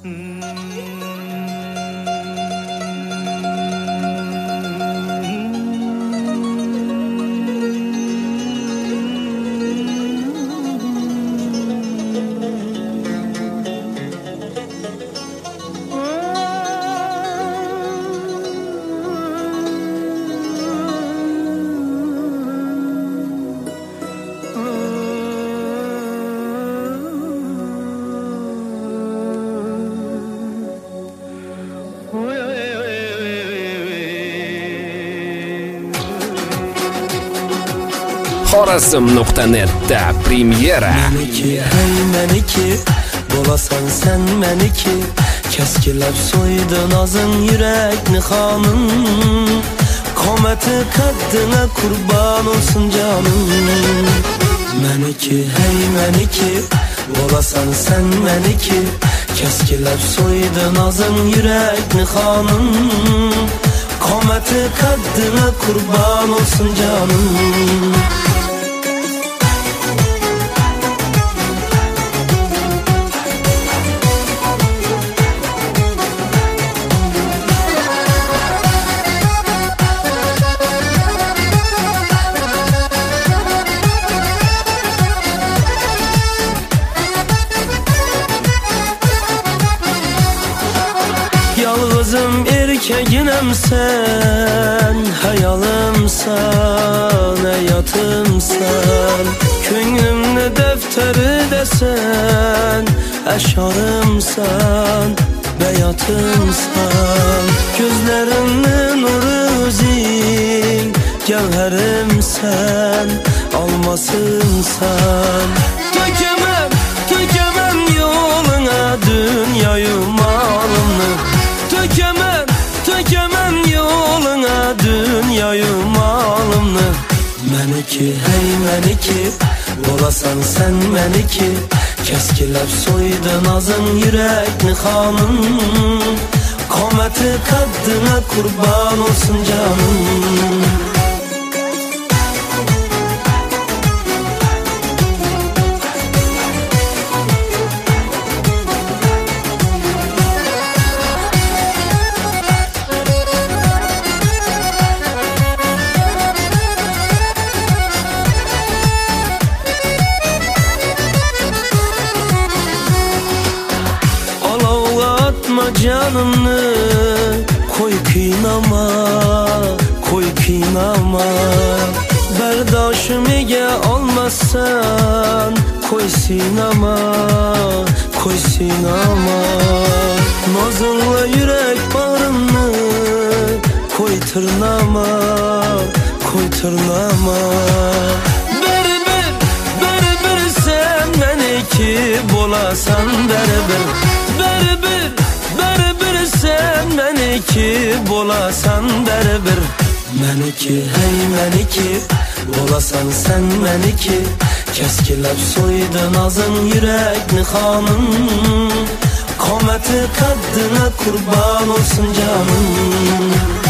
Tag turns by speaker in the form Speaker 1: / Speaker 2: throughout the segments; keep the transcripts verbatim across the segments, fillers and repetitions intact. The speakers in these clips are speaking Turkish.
Speaker 1: Xorazm nuqta net'da premyera.
Speaker 2: Meniki, hey meniki, bo'lasan sen meniki. Keskilab so'ydi nozing yurakni xonim. Qomati qaddina qurban olsun canım. Meniki, hey meniki, bo'lasan sen meniki. Keskilab so'ydi nozing yurakni xonim. Qomati qaddina qurban olsun canım. Yalnızım erkeginem sen, hayalımsan, hayatımsan. Könlümde defteri desen, eşarımsan, beyatımsan. Gözlerinin uruzin, gevherimsen, almasımsan. Tökemem, tökemem yoluna dünyayı malını. Tökemem, tökemem yoluna dünyayı malımını. Meniki, hey meniki, bo'lasan sen meniki. Keskilab so'ydi nozing yurakni xonim. Qomati qaddina qurban olsun canım. Canımı koy kıynama, koy kıynama. Berdaşım ege olmazsan koy sinema, koy sinema. Nazınla yürek bağrımı koy tırnama, koy tırnama. Berber, berber sen meniki, bo'lasan berber. Berber, berber sen meniki, bo'lasan berber. Meniki, hey meniki, bo'lasan sen meniki. Keskilab so'ydi nozing yurakni xonim. Qomati qaddina qurban olsun canım.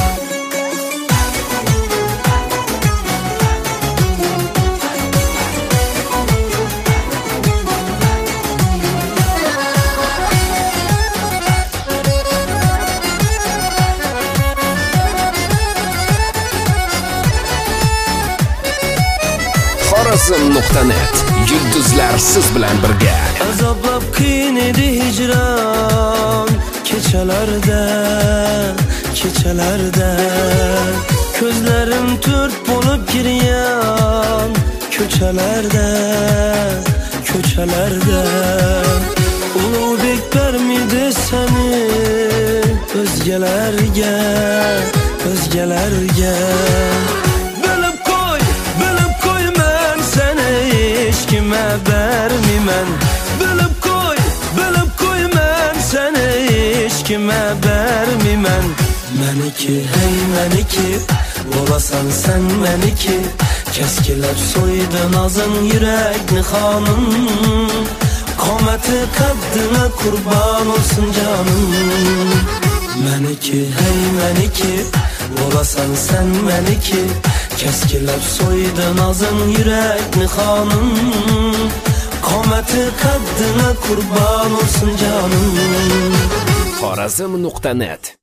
Speaker 1: Xorazm nuqta net, yulduzlar siz bilan birga.
Speaker 2: Azoblab qiyin edi hijron kechalarda, kechalarda. Ko'zlarim to'rt bo'lib kirgan ko'chalarda, ko'chalarda. Ulug'bek bermidi seni o'zgalarga, o'zgalarga. Kime vermeymen, bilip koy, bilip koy men seni hiç kime vermeymen. Meniki, hey meniki, bo'lasan sen meniki. Keskilab so'ydi nozing yurakni xonim. Qomati qaddina qurban olsun canım. Meniki, hey meniki, bo'lasan sen meniki. Keskilab so'ydi nozing yurakni xonim. Qomati qaddina qurban olsun canım.
Speaker 1: xorazm nuqta net.